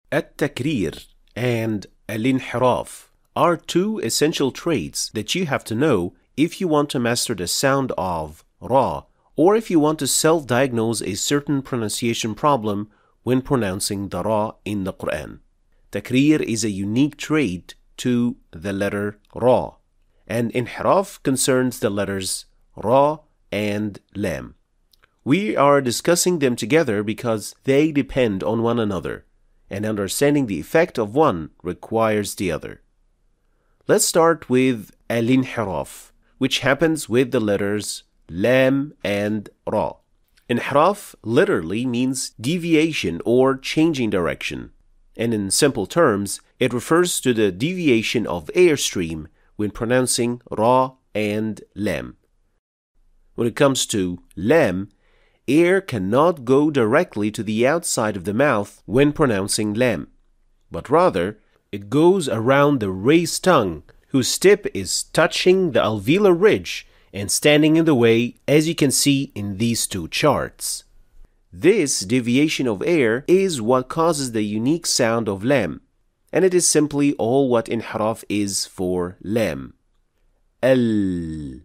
التكرير and الانحراف are two essential traits that you have to know if you want to master the sound of ra, or if you want to self-diagnose a certain pronunciation problem when pronouncing the ra in the Quran. Takrir is a unique trait to the letter ra, and inhiraf concerns the letters ra and lam. We are discussing them together because they depend on one another, and understanding the effect of one requires the other. Let's start with al-inhiraf, which happens with the letters lam and ra. Inhiraf literally means deviation or changing direction, and in simple terms, it refers to the deviation of airstream when pronouncing ra and lam. When it comes to lam, air cannot go directly to the outside of the mouth when pronouncing lam, but rather it goes around the raised tongue, whose tip is touching the alveolar ridge and standing in the way, as you can see in these two charts. This deviation of air is what causes the unique sound of lam, and it is simply all what inhiraf is for lam. Al.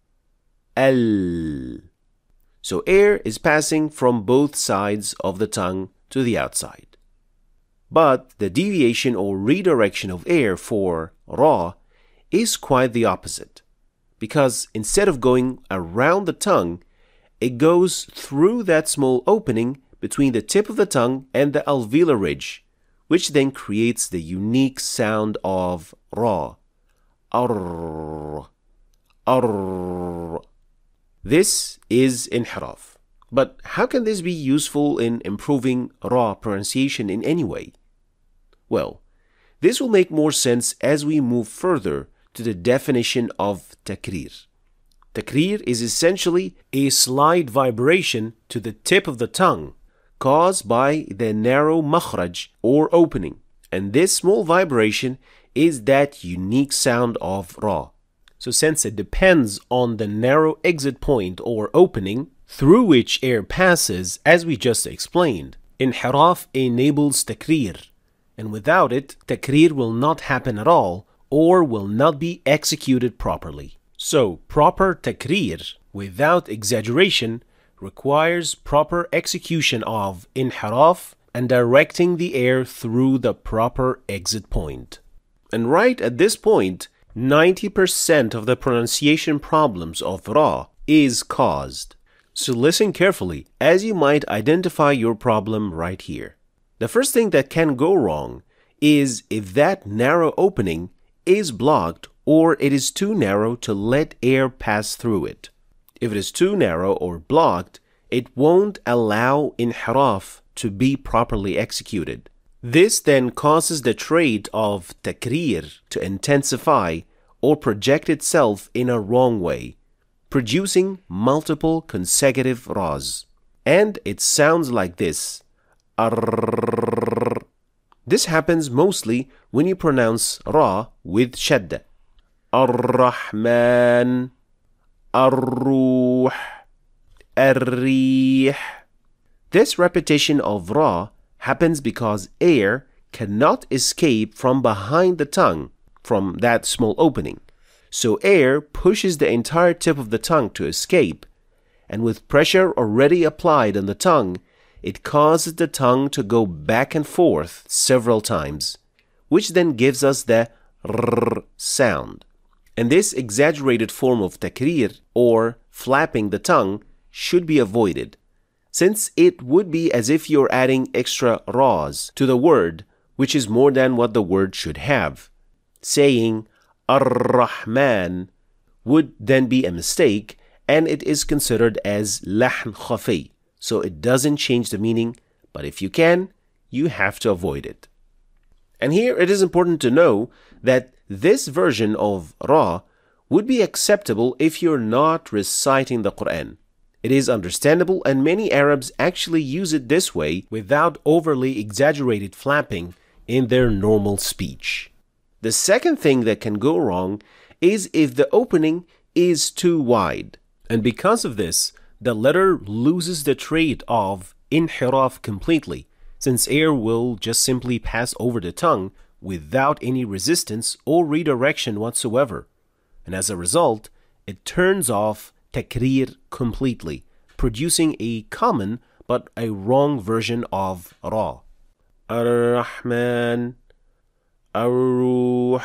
So air is passing from both sides of the tongue to the outside. But the deviation or redirection of air for ra is quite the opposite, because instead of going around the tongue, it goes through that small opening between the tip of the tongue and the alveolar ridge, which then creates the unique sound of ra. Arr. Arr. This is inhiraf. But how can this be useful in improving ra pronunciation in any way? Well, this will make more sense as we move further to the definition of takrir. Takrir is essentially a slight vibration to the tip of the tongue caused by the narrow makhraj or opening, and this small vibration is that unique sound of ra. So since it depends on the narrow exit point or opening through which air passes, as we just explained, inhiraf enables takrir, and without it, takrir will not happen at all or will not be executed properly. So, proper takrir, without exaggeration, requires proper execution of inhiraf and directing the air through the proper exit point. And right at this point, 90% of the pronunciation problems of ra is caused. So listen carefully, as you might identify your problem right here. The first thing that can go wrong is if that narrow opening is blocked or it is too narrow to let air pass through it. If it is too narrow or blocked, it won't allow inhiraf to be properly executed. This then causes the trait of takrir to intensify or project itself in a wrong way, producing multiple consecutive ras. And it sounds like this. Arr. This happens mostly when you pronounce ra with shadda. Ar-Rahman, Ar-Ruh, Ar-Rih. This repetition of ra happens because air cannot escape from behind the tongue, from that small opening. So air pushes the entire tip of the tongue to escape, and with pressure already applied on the tongue, it causes the tongue to go back and forth several times, which then gives us the r sound. And this exaggerated form of takrir, or flapping the tongue, should be avoided, since it would be as if you're adding extra ras to the word, which is more than what the word should have. Saying Ar-Rahman would then be a mistake, and it is considered as lahn khafi, so it doesn't change the meaning, but if you can, you have to avoid it. And here it is important to know that this version of ra would be acceptable if you're not reciting the Quran. It is understandable, and many Arabs actually use it this way without overly exaggerated flapping in their normal speech. The second thing that can go wrong is if the opening is too wide, and because of this, the letter loses the trait of inhiraf completely, since air will just simply pass over the tongue without any resistance or redirection whatsoever. And as a result, it turns off takrir completely, producing a common but a wrong version of Ra. Ar-Rahman, Ar-Ruh,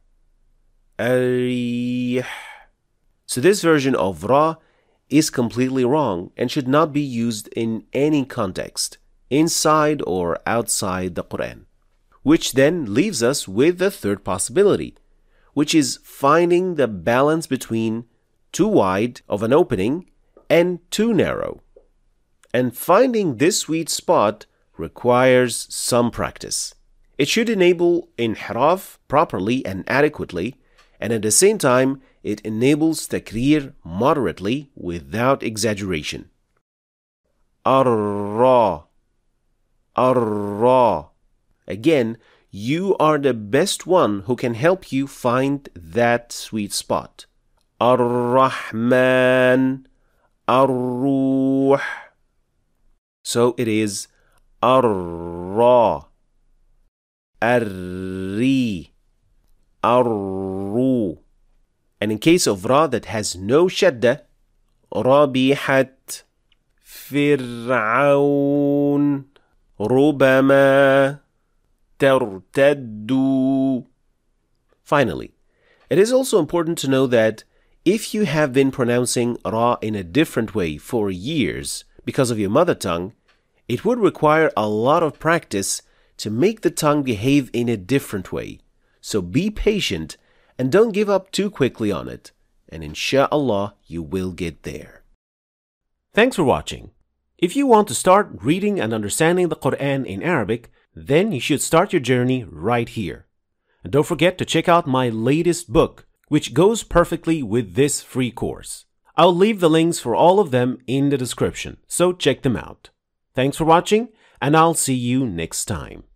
Ar-Rih. So this version of Ra is completely wrong and should not be used in any context, inside or outside the Quran. Which then leaves us with the third possibility, which is finding the balance between too wide of an opening and too narrow. And finding this sweet spot requires some practice. It should enable inhiraf properly and adequately, and at the same time, it enables takrir moderately without exaggeration. Ar-Ra, Ar-Ra. Again, you are the best one who can help you find that sweet spot. Ar-Rahman, Ar-Ruh. So it is Ar-Ra, Ar-Ri, Ar-Ru. And in case of Ra that has no shadda, Rabihat, Fir'aun, Rubama, Tartaddu. Finally, it is also important to know that if you have been pronouncing Ra in a different way for years because of your mother tongue, it would require a lot of practice to make the tongue behave in a different way. So be patient and don't give up too quickly on it. And insha'Allah, you will get there. Thanks for watching. If you want to start reading and understanding the Quran in Arabic, then you should start your journey right here. And don't forget to check out my latest book, which goes perfectly with this free course. I'll leave the links for all of them in the description, so check them out. Thanks for watching, and I'll see you next time.